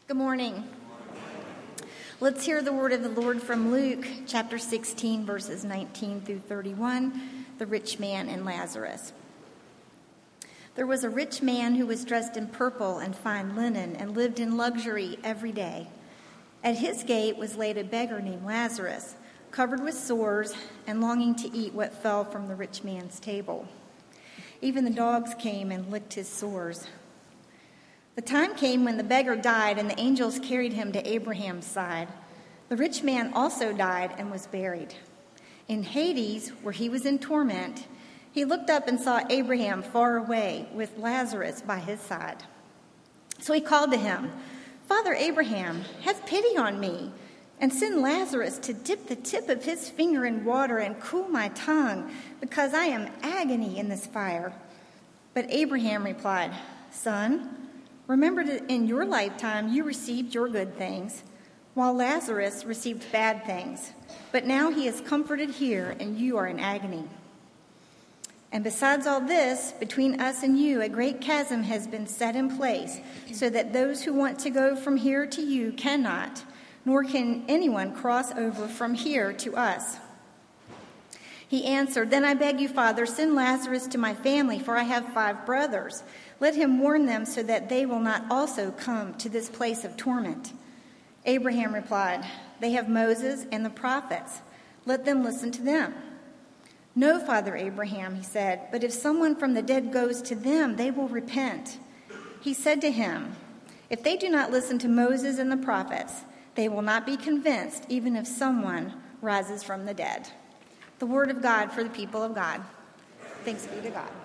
Good morning. Let's hear the word of the Lord from Luke chapter 16, verses 19 through 31, the rich man and Lazarus. There was a rich man who was dressed in purple and fine linen and lived in luxury every day. At his gate was laid a beggar named Lazarus, covered with sores and longing to eat what fell from the rich man's table. Even the dogs came and licked his sores. The time came when the beggar died, and the angels carried him to Abraham's side. The rich man also died and was buried. In Hades, where he was in torment, he looked up and saw Abraham far away with Lazarus by his side. So he called to him, "Father Abraham, have pity on me, and send Lazarus to dip the tip of his finger in water and cool my tongue, because I am agony in this fire." But Abraham replied, "Son, remember that in your lifetime you received your good things, while Lazarus received bad things. But now he is comforted here, and you are in agony. And besides all this, between us and you a great chasm has been set in place, so that those who want to go from here to you cannot, nor can anyone cross over from here to us." He answered, "Then I beg you, Father, send Lazarus to my family, for I have 5 brothers. Let him warn them so that they will not also come to this place of torment." Abraham replied, "They have Moses and the prophets. Let them listen to them." "No, Father Abraham," he said, "but if someone from the dead goes to them, they will repent." He said to him, "If they do not listen to Moses and the prophets, they will not be convinced, even if someone rises from the dead." The word of God for the people of God. Thanks be to God.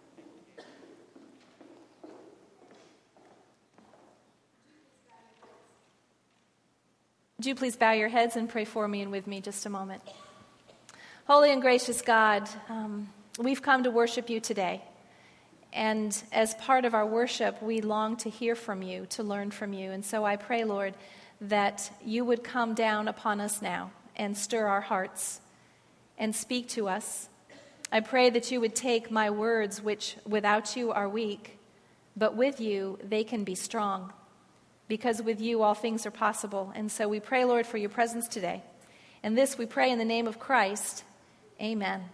Would you please bow your heads and pray for me and with me just a moment? Holy and gracious God, we've come to worship you today. And as part of our worship, we long to hear from you, to learn from you. And so I pray, Lord, that you would come down upon us now and stir our hearts and speak to us. I pray that you would take my words, which without you are weak, but with you they can be strong. Because with you all things are possible. And so we pray, Lord, for your presence today. And this we pray in the name of Christ. Amen.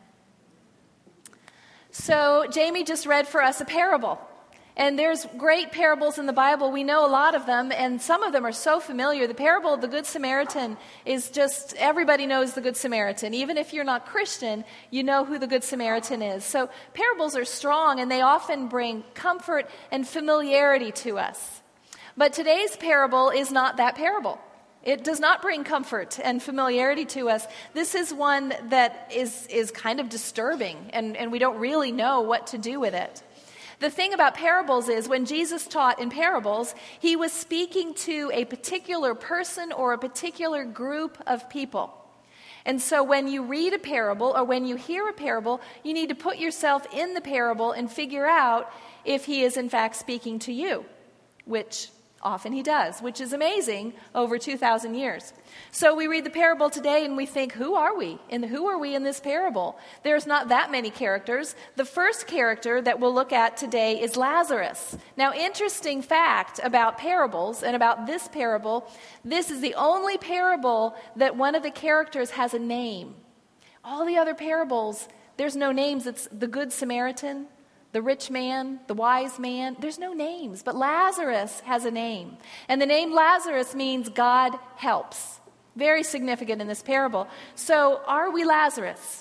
So Jamie just read for us a parable. And there's great parables in the Bible. We know a lot of them, and some of them are so familiar. The parable of the Good Samaritan is just, everybody knows the Good Samaritan. Even if you're not Christian, you know who the Good Samaritan is. So parables are strong, and they often bring comfort and familiarity to us. But today's parable is not that parable. It does not bring comfort and familiarity to us. This is one that is kind of disturbing, and we don't really know what to do with it. The thing about parables is when Jesus taught in parables, he was speaking to a particular person or a particular group of people. And so when you read a parable or when you hear a parable, you need to put yourself in the parable and figure out if he is in fact speaking to you, which often he does, which is amazing over 2,000 years. So we read the parable today and we think, who are we? And who are we in this parable? There's not that many characters. The first character that we'll look at today is Lazarus. Now, interesting fact about parables and about this parable, this is the only parable that one of the characters has a name. All the other parables, there's no names. It's the Good Samaritan, the rich man, the wise man. There's no names, but Lazarus has a name. And the name Lazarus means God helps. Very significant in this parable. So are we Lazarus?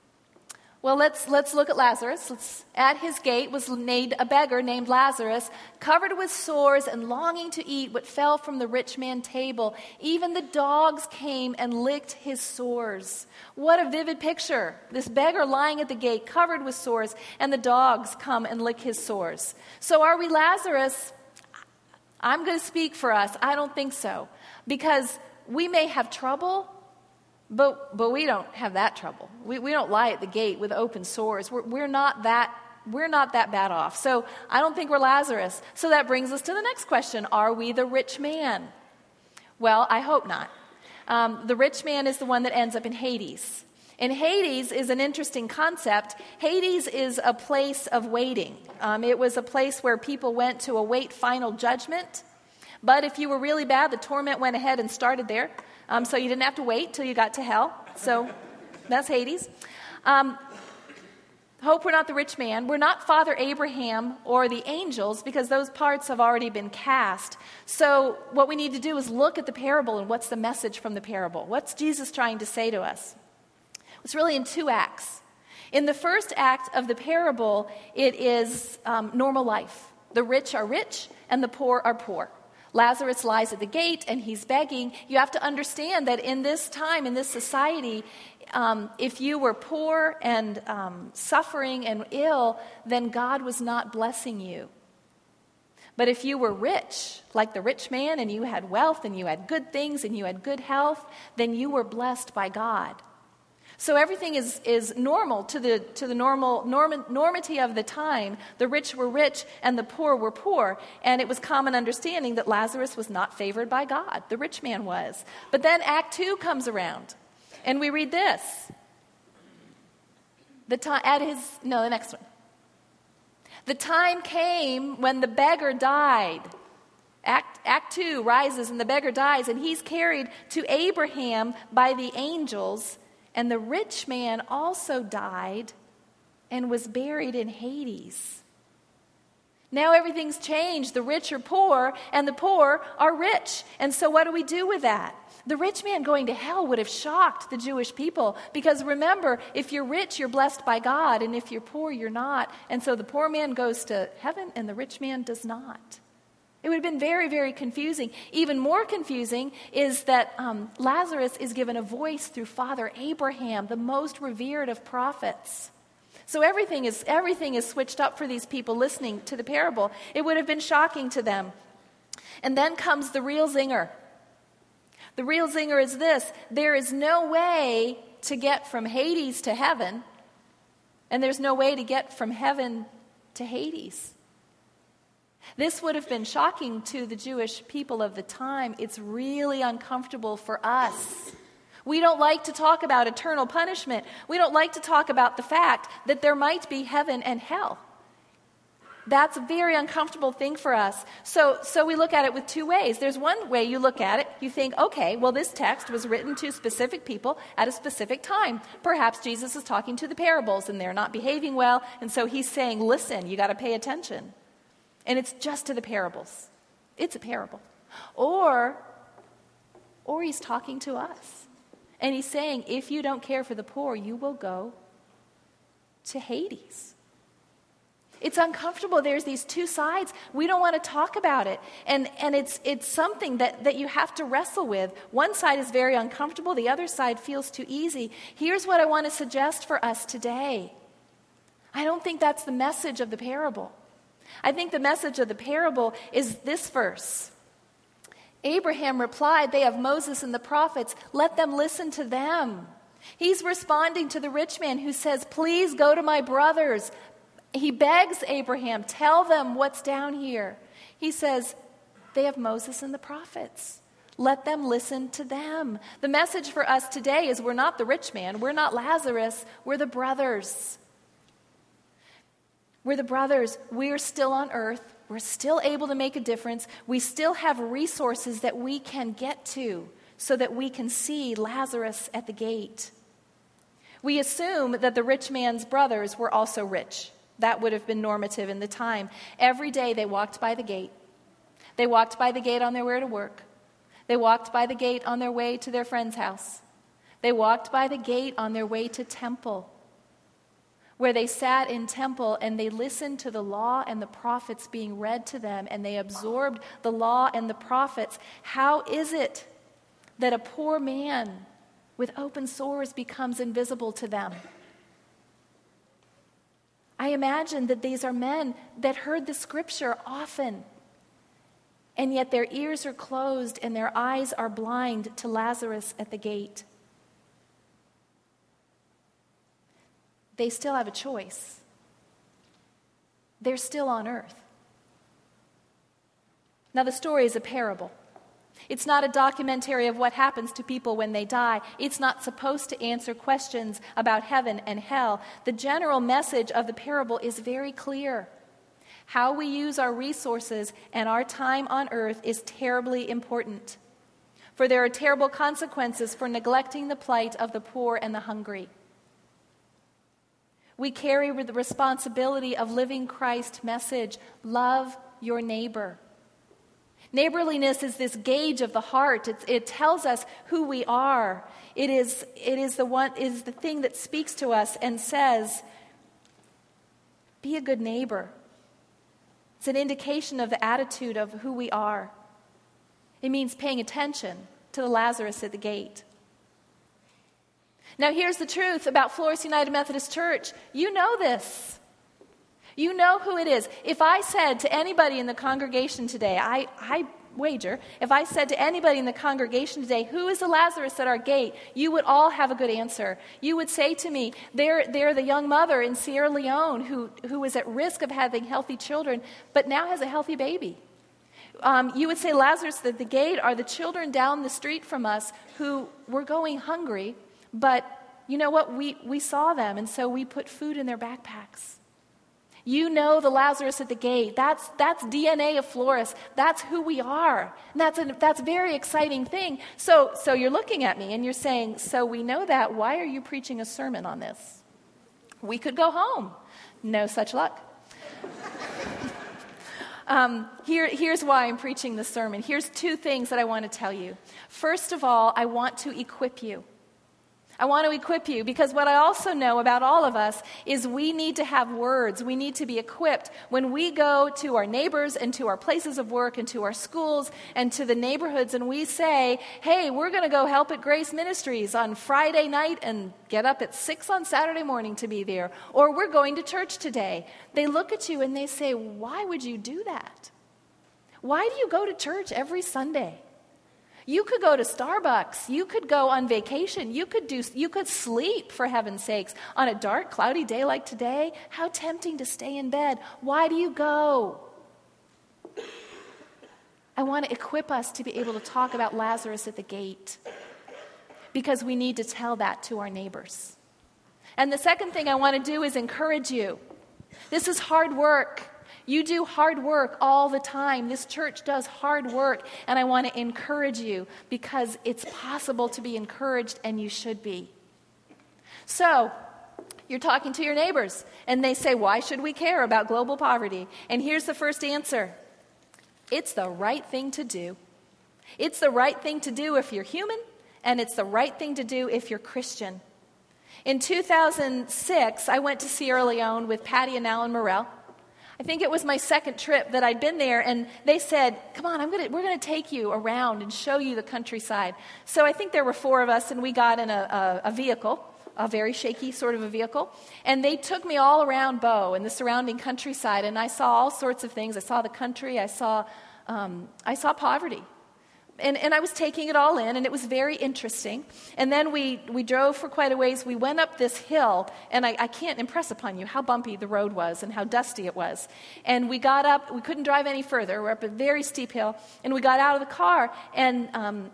Well, let's look at Lazarus. At his gate was laid a beggar named Lazarus, covered with sores and longing to eat what fell from the rich man's table. Even the dogs came and licked his sores. What a vivid picture. This beggar lying at the gate, covered with sores, and the dogs come and lick his sores. So are we Lazarus? I'm going to speak for us. I don't think so. Because we may have trouble, but we don't have that trouble. We don't lie at the gate with open sores. We're not that bad off. So I don't think we're Lazarus. So that brings us to the next question. Are we the rich man? Well, I hope not. The rich man is the one that ends up in Hades. And Hades is an interesting concept. Hades is a place of waiting. It was a place where people went to await final judgment. But if you were really bad, the torment went ahead and started there. So you didn't have to wait till you got to hell. So that's Hades. Hope we're not the rich man. We're not Father Abraham or the angels, because those parts have already been cast. So what we need to do is look at the parable and what's the message from the parable. What's Jesus trying to say to us? It's really in 2 acts. In the first act of the parable, it is normal life. The rich are rich and the poor are poor. Lazarus lies at the gate and he's begging. You have to understand that in this time, in this society, if you were poor and suffering and ill, then God was not blessing you. But if you were rich, like the rich man, and you had wealth and you had good things and you had good health, then you were blessed by God. So everything is normal to the normity of the time. The rich were rich and the poor were poor. And it was common understanding that Lazarus was not favored by God. The rich man was. But then Act 2 comes around. And we read this. The next one. The time came when the beggar died. Act 2 rises and the beggar dies, and he's carried to Abraham by the angels. And the rich man also died and was buried in Hades. Now everything's changed. The rich are poor and the poor are rich. And so what do we do with that? The rich man going to hell would have shocked the Jewish people, because remember, if you're rich, you're blessed by God, and if you're poor, you're not. And so the poor man goes to heaven and the rich man does not. It would have been very, very confusing. Even more confusing is that Lazarus is given a voice through Father Abraham, the most revered of prophets. So everything is switched up for these people listening to the parable. It would have been shocking to them. And then comes the real zinger. The real zinger is this: there is no way to get from Hades to heaven, and there's no way to get from heaven to Hades. This would have been shocking to the Jewish people of the time. It's really uncomfortable for us. We don't like to talk about eternal punishment. We don't like to talk about the fact that there might be heaven and hell. That's a very uncomfortable thing for us. So we look at it with 2 ways. There's one way you look at it. You think, okay, well, this text was written to specific people at a specific time. Perhaps Jesus is talking to the parables and they're not behaving well. And so he's saying, listen, you got to pay attention. And it's just to the parables. It's a parable. Or he's talking to us. And he's saying, if you don't care for the poor, you will go to Hades. It's uncomfortable. There's these 2 sides. We don't want to talk about it. And it's something that you have to wrestle with. One side is very uncomfortable. The other side feels too easy. Here's what I want to suggest for us today. I don't think that's the message of the parable. I think the message of the parable is this verse. Abraham replied, they have Moses and the prophets. Let them listen to them. He's responding to the rich man who says, please go to my brothers. He begs Abraham, tell them what's down here. He says, they have Moses and the prophets. Let them listen to them. The message for us today is we're not the rich man. We're not Lazarus. We're the brothers. We're the brothers. We're still on earth. We're still able to make a difference. We still have resources that we can get to so that we can see Lazarus at the gate. We assume that the rich man's brothers were also rich. That would have been normative in the time. Every day they walked by the gate. They walked by the gate on their way to work. They walked by the gate on their way to their friend's house. They walked by the gate on their way to temple, where they sat in temple and they listened to the law and the prophets being read to them, and they absorbed the law and the prophets. How is it that a poor man with open sores becomes invisible to them? I imagine that these are men that heard the scripture often, and yet their ears are closed and their eyes are blind to Lazarus at the gate. They still have a choice. They're still on earth. Now, the story is a parable. It's not a documentary of what happens to people when they die. It's not supposed to answer questions about heaven and hell. The general message of the parable is very clear. How we use our resources and our time on earth is terribly important. For there are terrible consequences for neglecting the plight of the poor and the hungry. We carry the responsibility of living Christ's message, love your neighbor. Neighborliness is this gauge of the heart. It tells us who we are. It is the thing that speaks to us and says, be a good neighbor. It's an indication of the attitude of who we are. It means paying attention to the Lazarus at the gate. Now, here's the truth about Florist United Methodist Church. You know this. You know who it is. If I said to anybody in the congregation today, I wager, if I said to anybody in the congregation today, who is the Lazarus at our gate, you would all have a good answer. You would say to me, they're the young mother in Sierra Leone who was at risk of having healthy children, but now has a healthy baby. You would say Lazarus at the gate are the children down the street from us who were going hungry, but you know what? We saw them, and so we put food in their backpacks. You know the Lazarus at the gate. That's DNA of Florist. That's who we are. And that's a very exciting thing. So you're looking at me and you're saying, so we know that. Why are you preaching a sermon on this? We could go home. No such luck. Here's why I'm preaching this sermon. Here's two things that I want to tell you. First of all, I want to equip you. I want to equip you because what I also know about all of us is we need to have words. We need to be equipped. When we go to our neighbors and to our places of work and to our schools and to the neighborhoods and we say, hey, we're going to go help at Grace Ministries on Friday night and get up at 6 on Saturday morning to be there, or we're going to church today. They look at you and they say, why would you do that? Why do you go to church every Sunday? You could go to Starbucks. You could go on vacation. You could sleep, for heaven's sakes, on a dark, cloudy day like today. How tempting to stay in bed. Why do you go? I want to equip us to be able to talk about Lazarus at the gate because we need to tell that to our neighbors. And the second thing I want to do is encourage you. This is hard work. You do hard work all the time. This church does hard work, and I want to encourage you because it's possible to be encouraged, and you should be. So, you're talking to your neighbors, and they say, why should we care about global poverty? And here's the first answer. It's the right thing to do. It's the right thing to do if you're human, and it's the right thing to do if you're Christian. In 2006, I went to Sierra Leone with Patty and Alan Morrell. I think it was my second trip that I'd been there, and they said, come on, we're going to take you around and show you the countryside. So I think there were 4 of us, and we got in a vehicle, a very shaky sort of a vehicle, and they took me all around Bo and the surrounding countryside, and I saw all sorts of things. I saw the country. I saw poverty. And I was taking it all in, and it was very interesting. And then we drove for quite a ways. We went up this hill, and I can't impress upon you how bumpy the road was and how dusty it was. And we got up. We couldn't drive any further. We're up a very steep hill. And we got out of the car, and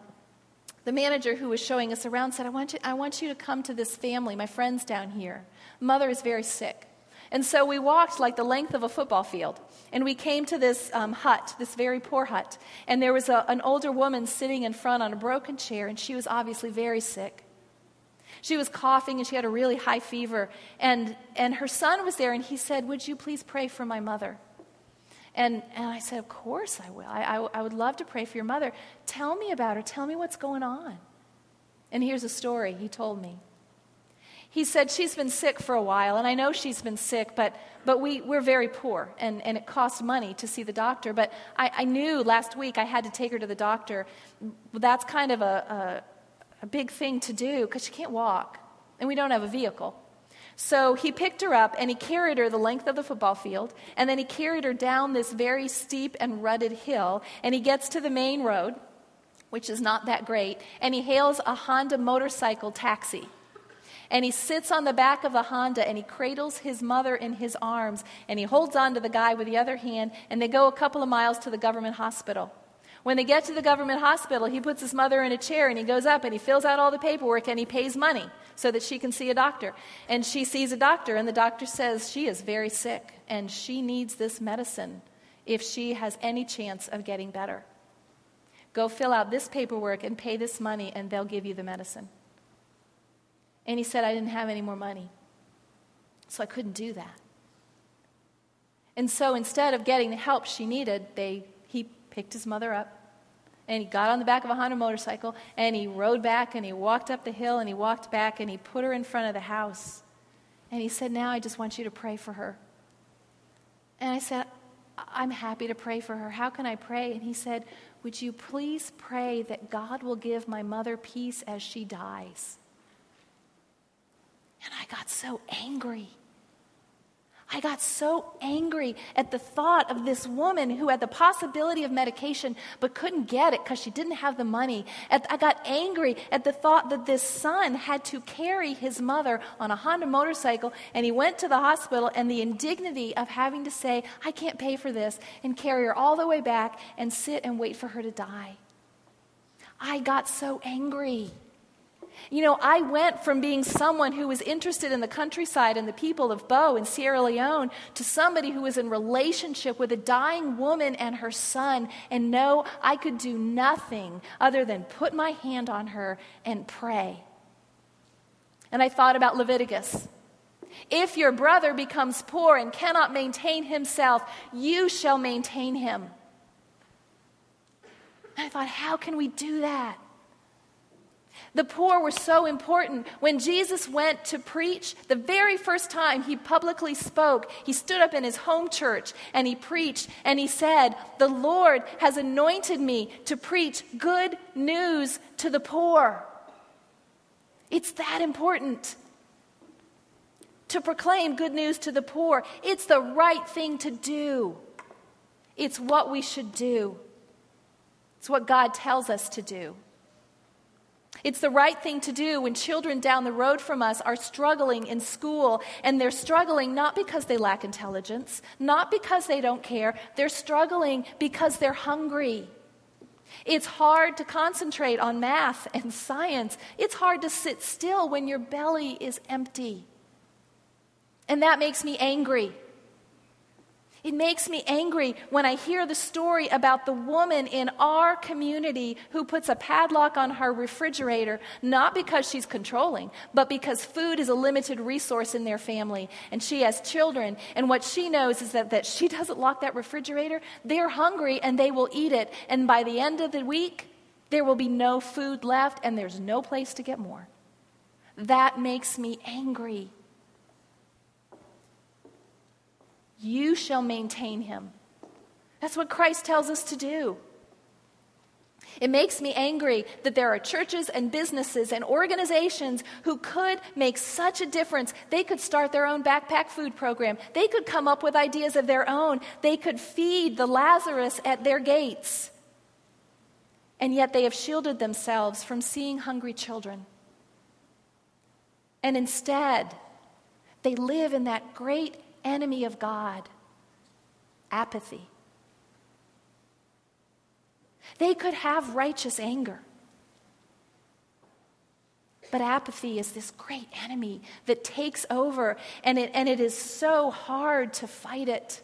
the manager who was showing us around said, I want you to come to this family, my friends down here. Mother is very sick. And so we walked like the length of a football field, and we came to this hut, this very poor hut, and there was an older woman sitting in front on a broken chair, and she was obviously very sick. She was coughing, and she had a really high fever, and her son was there, and he said, would you please pray for my mother? And I said, of course I will. I would love to pray for your mother. Tell me about her. Tell me what's going on. And here's a story he told me. He said, she's been sick for a while, and I know she's been sick, but we're very poor, and it costs money to see the doctor. But I knew last week I had to take her to the doctor. That's kind of a big thing to do because she can't walk, and we don't have a vehicle. So he picked her up, and he carried her the length of the football field, and then he carried her down this very steep and rutted hill, and he gets to the main road, which is not that great, and he hails a Honda motorcycle taxi. And he sits on the back of the Honda, and he cradles his mother in his arms, and he holds on to the guy with the other hand, and they go a couple of miles to the government hospital. When they get to the government hospital, he puts his mother in a chair and he goes up and he fills out all the paperwork and he pays money so that she can see a doctor. And she sees a doctor and the doctor says she is very sick and she needs this medicine if she has any chance of getting better. Go fill out this paperwork and pay this money and they'll give you the medicine. And he said, I didn't have any more money, so I couldn't do that. And so instead of getting the help she needed, he picked his mother up and he got on the back of a Honda motorcycle and he rode back and he walked up the hill and he walked back and he put her in front of the house. And he said, now I just want you to pray for her. And I said, I'm happy to pray for her. How can I pray? And he said, would you please pray that God will give my mother peace as she dies? And I got so angry. I got so angry at the thought of this woman who had the possibility of medication but couldn't get it because she didn't have the money. I got angry at the thought that this son had to carry his mother on a Honda motorcycle, and he went to the hospital, and the indignity of having to say, I can't pay for this, and carry her all the way back and sit and wait for her to die. I got so angry. You know, I went from being someone who was interested in the countryside and the people of Bo in Sierra Leone to somebody who was in relationship with a dying woman and her son, and no, I could do nothing other than put my hand on her and pray. And I thought about Leviticus. If your brother becomes poor and cannot maintain himself, you shall maintain him. And I thought, how can we do that? The poor were so important. When Jesus went to preach, the very first time he publicly spoke, he stood up in his home church and he preached and he said, the Lord has anointed me to preach good news to the poor. It's that important to proclaim good news to the poor. It's the right thing to do. It's what we should do. It's what God tells us to do. It's the right thing to do when children down the road from us are struggling in school, and they're struggling not because they lack intelligence, not because they don't care. They're struggling because they're hungry. It's hard to concentrate on math and science. It's hard to sit still when your belly is empty. And that makes me angry. It makes me angry when I hear the story about the woman in our community who puts a padlock on her refrigerator, not because she's controlling, but because food is a limited resource in their family, and she has children, and what she knows is that she doesn't lock that refrigerator, they're hungry and they will eat it, and by the end of the week, there will be no food left and there's no place to get more. That makes me angry. You shall maintain him. That's what Christ tells us to do. It makes me angry that there are churches and businesses and organizations who could make such a difference. They could start their own backpack food program. They could come up with ideas of their own. They could feed the Lazarus at their gates. And yet they have shielded themselves from seeing hungry children. And instead, they live in that great enemy of God, apathy. They could have righteous anger, but apathy is this great enemy that takes over, and it is so hard to fight it.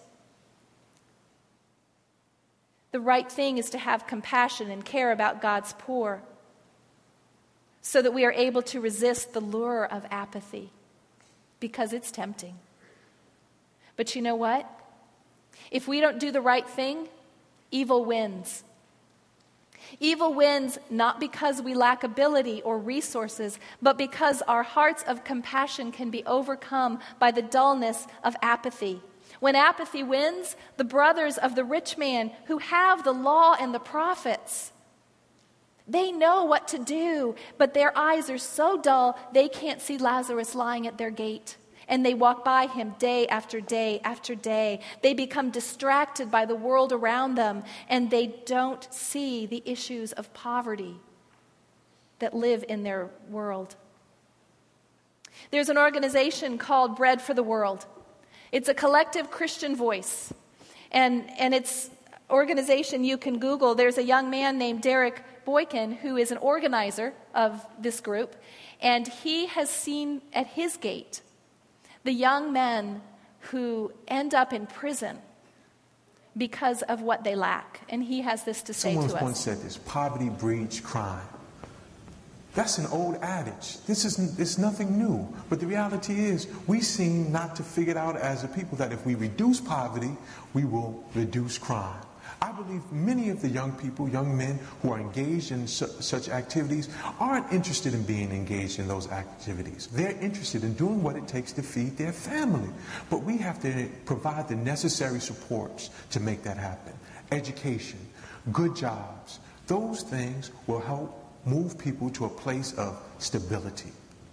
The right thing is to have compassion and care about God's poor so that we are able to resist the lure of apathy, because it's tempting. But you know what? If we don't do the right thing, evil wins. Evil wins not because we lack ability or resources, but because our hearts of compassion can be overcome by the dullness of apathy. When apathy wins, the brothers of the rich man who have the law and the prophets, they know what to do, but their eyes are so dull they can't see Lazarus lying at their gate. And they walk by him day after day after day. They become distracted by the world around them, and they don't see the issues of poverty that live in their world. There's an organization called Bread for the World. It's a collective Christian voice, and it's organization you can Google. There's a young man named Derek Boykin who is an organizer of this group, and he has seen at his gate the young men who end up in prison because of what they lack. And he has this to say to us. Someone once said this: poverty breeds crime. That's an old adage. It's nothing new. But the reality is, we seem not to figure it out as a people that if we reduce poverty, we will reduce crime. I believe many of the young people, young men who are engaged in such activities aren't interested in being engaged in those activities. They're interested in doing what it takes to feed their family. But we have to provide the necessary supports to make that happen. Education, good jobs, those things will help move people to a place of stability.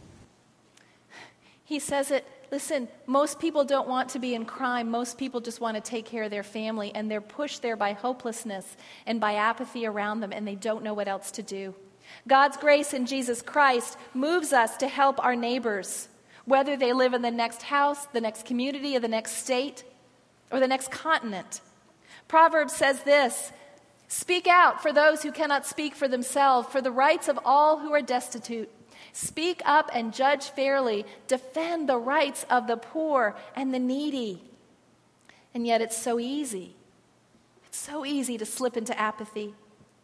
He says it, listen, most people don't want to be in crime. Most people just want to take care of their family, and they're pushed there by hopelessness and by apathy around them, and they don't know what else to do. God's grace in Jesus Christ moves us to help our neighbors, whether they live in the next house, the next community, or the next state, or the next continent. Proverbs says this: speak out for those who cannot speak for themselves, for the rights of all who are destitute. Speak up and judge fairly. Defend the rights of the poor and the needy. And yet it's so easy. It's so easy to slip into apathy.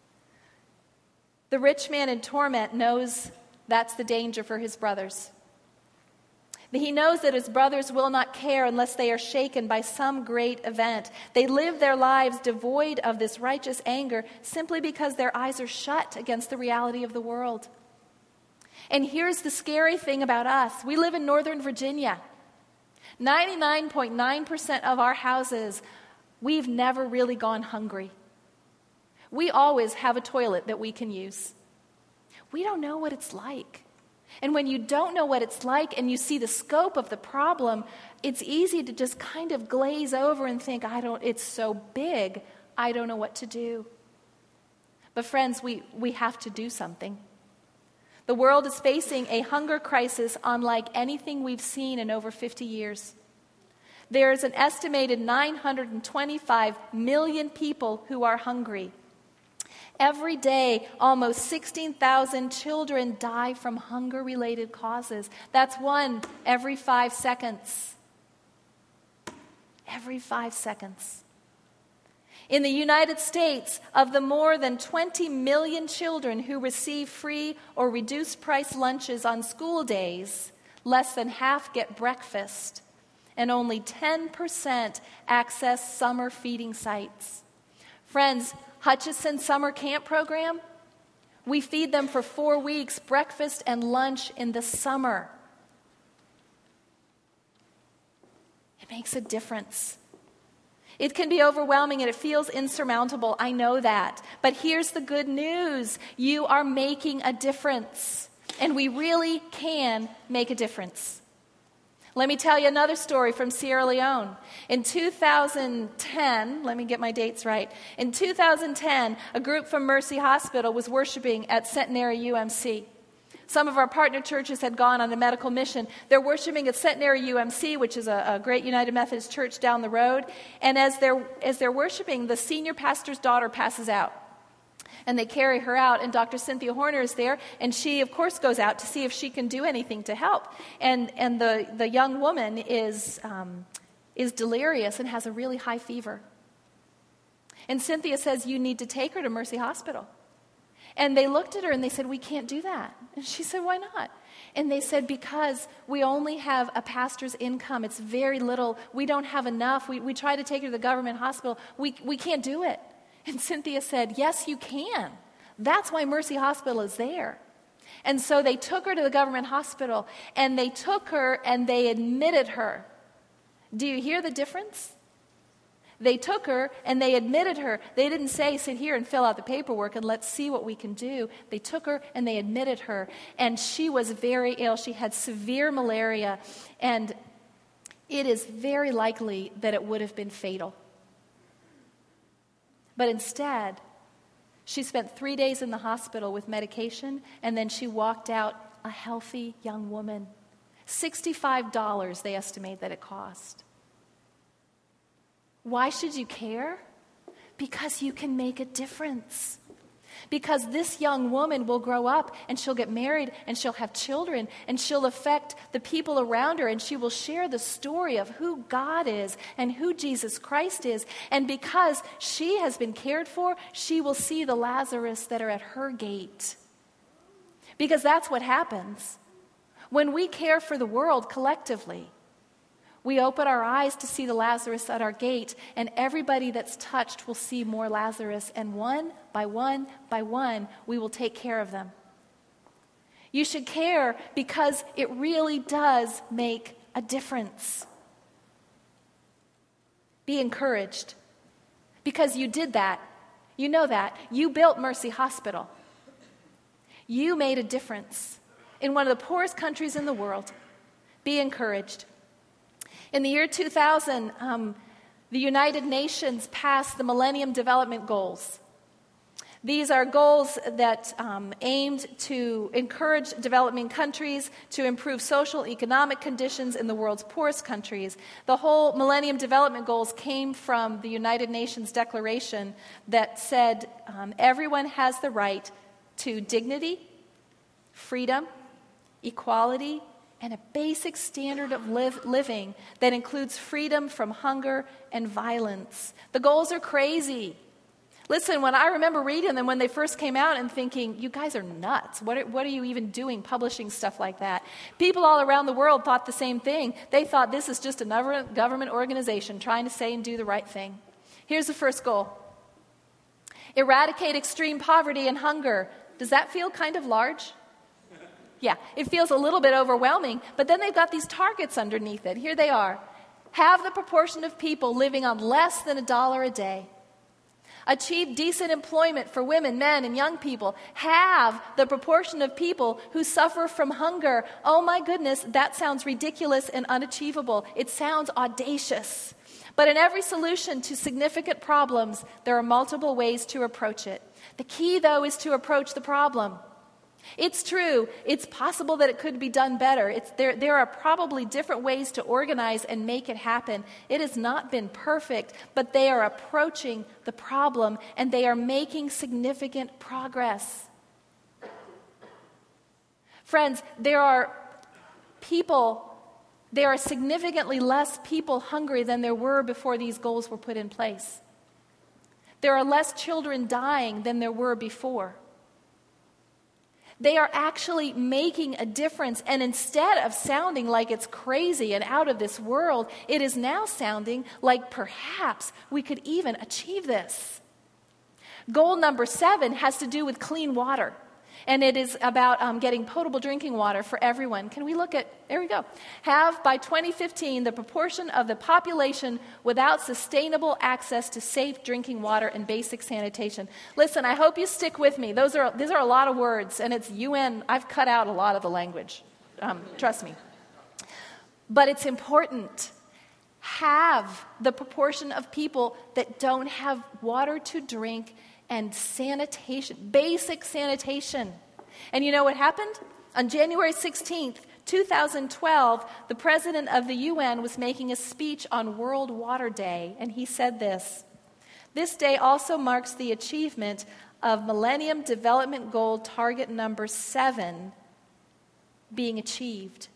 The rich man in torment knows that's the danger for his brothers. He knows that his brothers will not care unless they are shaken by some great event. They live their lives devoid of this righteous anger simply because their eyes are shut against the reality of the world. And here's the scary thing about us. We live in Northern Virginia. 99.9% of our houses, we've never really gone hungry. We always have a toilet that we can use. We don't know what it's like. And when you don't know what it's like and you see the scope of the problem, it's easy to just kind of glaze over and think, it's so big, I don't know what to do. But friends, we have to do something. The world is facing a hunger crisis unlike anything we've seen in over 50 years. There's an estimated 925 million people who are hungry. Every day, almost 16,000 children die from hunger-related causes. That's one every 5 seconds. Every 5 seconds. In the United States, of the more than 20 million children who receive free or reduced price lunches on school days, less than half get breakfast, and only 10% access summer feeding sites. Friends, Hutchison Summer Camp Program, we feed them for 4 weeks, breakfast and lunch in the summer. It makes a difference. It can be overwhelming and it feels insurmountable. I know that. But here's the good news. You are making a difference. And we really can make a difference. Let me tell you another story from Sierra Leone. In 2010, let me get my dates right. In 2010, a group from Mercy Hospital was worshiping at Centenary UMC. Some of our partner churches had gone on a medical mission. They're worshiping at Centenary UMC, which is a great United Methodist church down the road. And as they're worshiping, the senior pastor's daughter passes out. And they carry her out, and Dr. Cynthia Horner is there, and she, of course, goes out to see if she can do anything to help. And the young woman is delirious and has a really high fever. And Cynthia says, you need to take her to Mercy Hospital. And they looked at her and they said, we can't do that. And she said, why not? And they said, because we only have a pastor's income. It's very little. We don't have enough. We try to take her to the government hospital. We can't do it. And Cynthia said, yes, you can. That's why Mercy Hospital is there. And so they took her to the government hospital, and they took her and they admitted her. Do you hear the difference? They took her and they admitted her. They didn't say, sit here and fill out the paperwork and let's see what we can do. They took her and they admitted her. And she was very ill. She had severe malaria. And it is very likely that it would have been fatal. But instead, she spent 3 days in the hospital with medication, and then she walked out a healthy young woman. $65 they estimate that it cost. Why should you care? Because you can make a difference. Because this young woman will grow up and she'll get married and she'll have children and she'll affect the people around her and she will share the story of who God is and who Jesus Christ is. And because she has been cared for, she will see the Lazarus that are at her gate. Because that's what happens. When we care for the world collectively, we open our eyes to see the Lazarus at our gate, and everybody that's touched will see more Lazarus, and one by one by one, we will take care of them. You should care because it really does make a difference. Be encouraged because you did that. You know that. You built Mercy Hospital. You made a difference in one of the poorest countries in the world. Be encouraged. In the year 2000, the United Nations passed the Millennium Development Goals. These are goals that aimed to encourage developing countries to improve social economic conditions in the world's poorest countries. The whole Millennium Development Goals came from the United Nations Declaration that said everyone has the right to dignity, freedom, equality, and a basic standard of living that includes freedom from hunger and violence. The goals are crazy. Listen, when I remember reading them when they first came out and thinking, you guys are nuts. What are you even doing publishing stuff like that? People all around the world thought the same thing. They thought this is just another government organization trying to say and do the right thing. Here's the first goal. Eradicate extreme poverty and hunger. Does that feel kind of large? Yeah, it feels a little bit overwhelming, but then they've got these targets underneath it. Here they are. Have the proportion of people living on less than $1 a day. Achieve decent employment for women, men, and young people. Have the proportion of people who suffer from hunger. Oh my goodness, that sounds ridiculous and unachievable. It sounds audacious. But in every solution to significant problems, there are multiple ways to approach it. The key, though, is to approach the problem. It's true. It's possible that it could be done better. There are probably different ways to organize and make it happen. It has not been perfect, but they are approaching the problem and they are making significant progress. Friends, there are significantly less people hungry than there were before these goals were put in place. There are less children dying than there were before. They are actually making a difference, and instead of sounding like it's crazy and out of this world, it is now sounding like perhaps we could even achieve this. Goal number 7 has to do with clean water, and it is about getting potable drinking water for everyone. Can we look at, there we go. Have by 2015 the proportion of the population without sustainable access to safe drinking water and basic sanitation. Listen, I hope you stick with me. These are a lot of words, and it's UN. I've cut out a lot of the language. Trust me. But it's important. Have the proportion of people that don't have water to drink and sanitation, basic sanitation. And you know what happened? On January 16th, 2012, the president of the UN was making a speech on World Water Day, and he said this: "This day also marks the achievement of Millennium Development Goal target number 7 being achieved.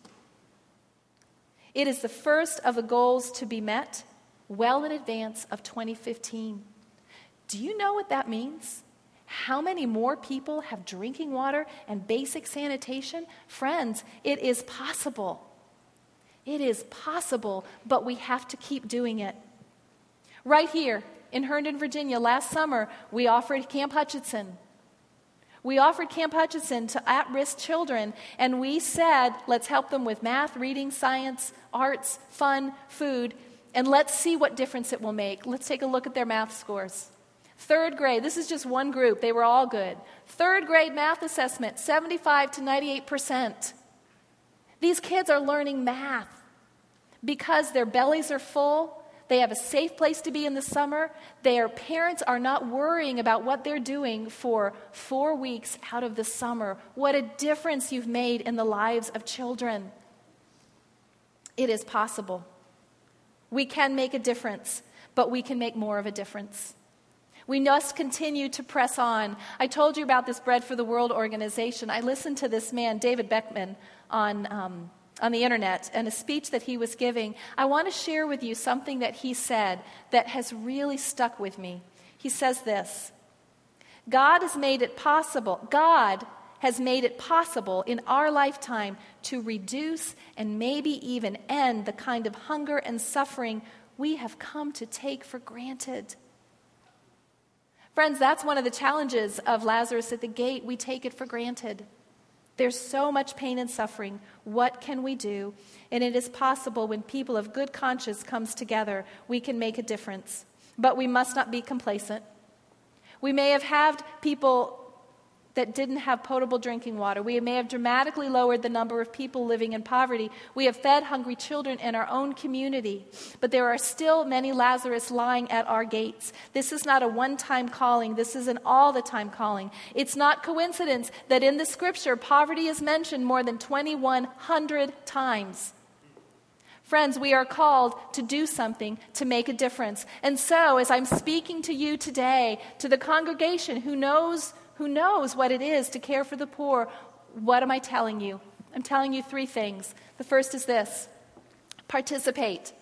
It is the first of the goals to be met well in advance of 2015. Do you know what that means? How many more people have drinking water and basic sanitation? Friends, it is possible. It is possible, but we have to keep doing it. Right here in Herndon, Virginia, last summer, we offered Camp Hutchinson. We offered Camp Hutchinson to at-risk children, and we said, let's help them with math, reading, science, arts, fun, food, and let's see what difference it will make. Let's take a look at their math scores. 3rd grade, this is just one group, they were all good. 3rd grade math assessment, 75 to 98%. These kids are learning math because their bellies are full. They have a safe place to be in the summer. Their parents are not worrying about what they're doing for 4 weeks out of the summer. What a difference you've made in the lives of children. It is possible. We can make a difference, but we can make more of a difference. We must continue to press on. I told you about this Bread for the World organization. I listened to this man, David Beckman, on the internet, and a speech that he was giving. I want to share with you something that he said that has really stuck with me. He says this: God has made it possible in our lifetime to reduce and maybe even end the kind of hunger and suffering we have come to take for granted. Friends, that's one of the challenges of Lazarus at the gate. We take it for granted. There's so much pain and suffering. What can we do? And it is possible when people of good conscience comes together, we can make a difference. But we must not be complacent. We may have had people that didn't have potable drinking water. We may have dramatically lowered the number of people living in poverty. We have fed hungry children in our own community. But there are still many Lazarus lying at our gates. This is not a one-time calling. This is an all-the-time calling. It's not coincidence that in the scripture, poverty is mentioned more than 2,100 times. Friends, we are called to do something to make a difference. And so, as I'm speaking to you today, to the congregation who knows what it is to care for the poor, what am I telling you? I'm telling you 3 things. The first is this: participate.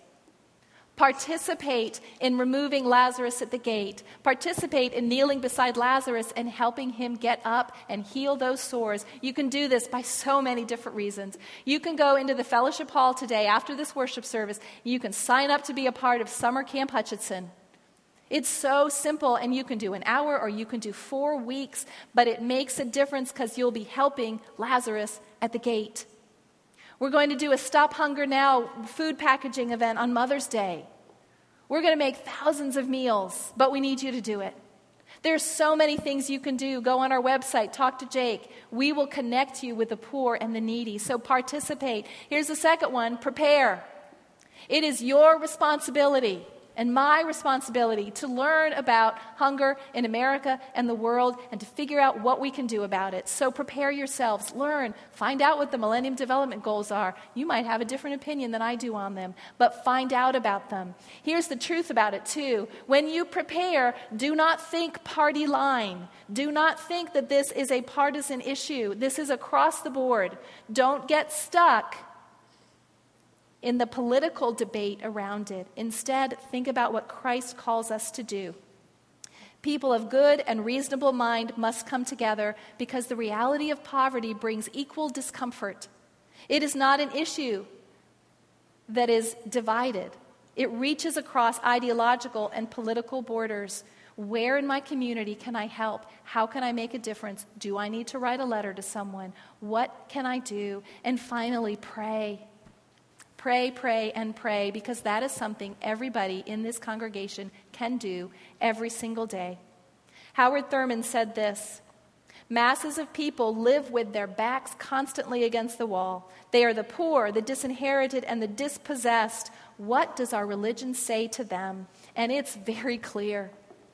Participate in removing Lazarus at the gate. Participate in kneeling beside Lazarus and helping him get up and heal those sores. You can do this by so many different reasons. You can go into the fellowship hall today after this worship service. You can sign up to be a part of Summer Camp Hutchinson. It's so simple, and you can do an hour or you can do 4 weeks, but it makes a difference because you'll be helping Lazarus at the gate. We're going to do a Stop Hunger Now food packaging event on Mother's Day. We're going to make thousands of meals, but we need you to do it. There's so many things you can do. Go on our website, talk to Jake. We will connect you with the poor and the needy, so participate. Here's the second one: prepare. It is your responsibility and my responsibility to learn about hunger in America and the world and to figure out what we can do about it. So prepare yourselves, learn, find out what the Millennium Development Goals are. You might have a different opinion than I do on them, but find out about them. Here's the truth about it too. When you prepare, do not think party line. Do not think that this is a partisan issue. This is across the board. Don't get stuck in the political debate around it. Instead, think about what Christ calls us to do. People of good and reasonable mind must come together because the reality of poverty brings equal discomfort. It is not an issue that is divided. It reaches across ideological and political borders. Where in my community can I help? How can I make a difference? Do I need to write a letter to someone? What can I do? And finally, pray. Pray, pray, and pray, because that is something everybody in this congregation can do every single day. Howard Thurman said this: masses of people live with their backs constantly against the wall. They are the poor, the disinherited, and the dispossessed. What does our religion say to them? And it's very clear.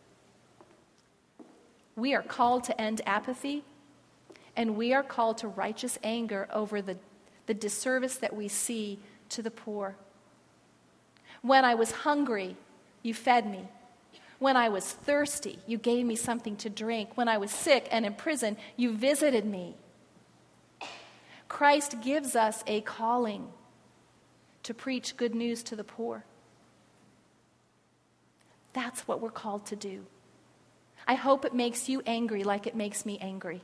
We are called to end apathy, and we are called to righteous anger over the disservice that we see to the poor. When I was hungry, you fed me. When I was thirsty, you gave me something to drink. When I was sick and in prison, you visited me. Christ gives us a calling to preach good news to the poor. That's what we're called to do. I hope it makes you angry like it makes me angry.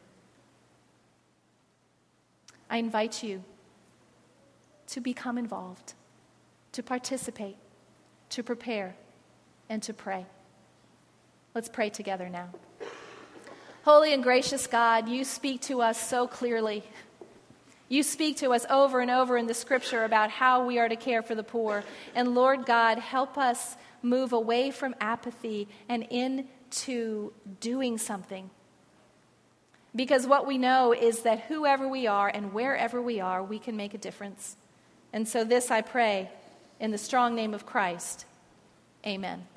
I invite you to become involved, to participate, to prepare, and to pray. Let's pray together now. Holy and gracious God, you speak to us so clearly. You speak to us over and over in the scripture about how we are to care for the poor. And Lord God, help us move away from apathy and into doing something. Because what we know is that whoever we are and wherever we are, we can make a difference. And so this I pray in the strong name of Christ. Amen.